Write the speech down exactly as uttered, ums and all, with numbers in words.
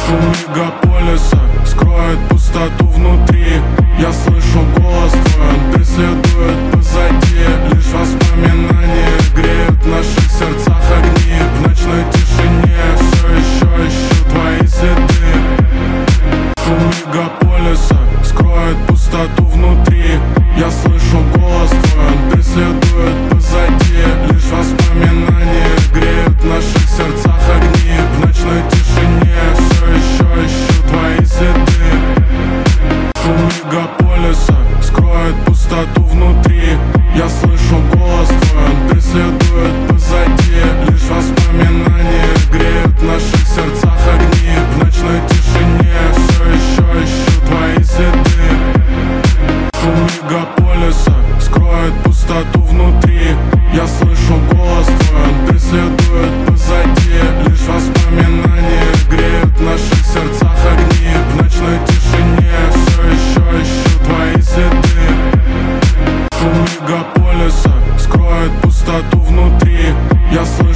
Шум мегаполиса скроет пустоту внутри. Я слышу голос твой, он преследует позади. Лишь воспоминания греют в наших сердцах огни. В ночной тишине все еще ищу твои следы. Шум мегаполиса скроет пустоту внутри. Я слышу голос твой, он преследует позади. Лишь воспоминания греют в наших сердцах огни. В ночной тишине все еще ищу твои следы. Шум мегаполиса скроет пустоту внутри. Я слышу голос твой, он преследует позади. Лишь воспоминания греют в наших сердцах огни. В ночной тишине все еще ищу твои следы. Шум мегаполиса скроет пустоту внутри. Я слышу голос твой, он преследует позади. Лишь воспоминания греют в наших сердцах огни. В ночной тишине все еще ищу твои следы. Шум мегаполиса скроет пустоту внутри. Я слышу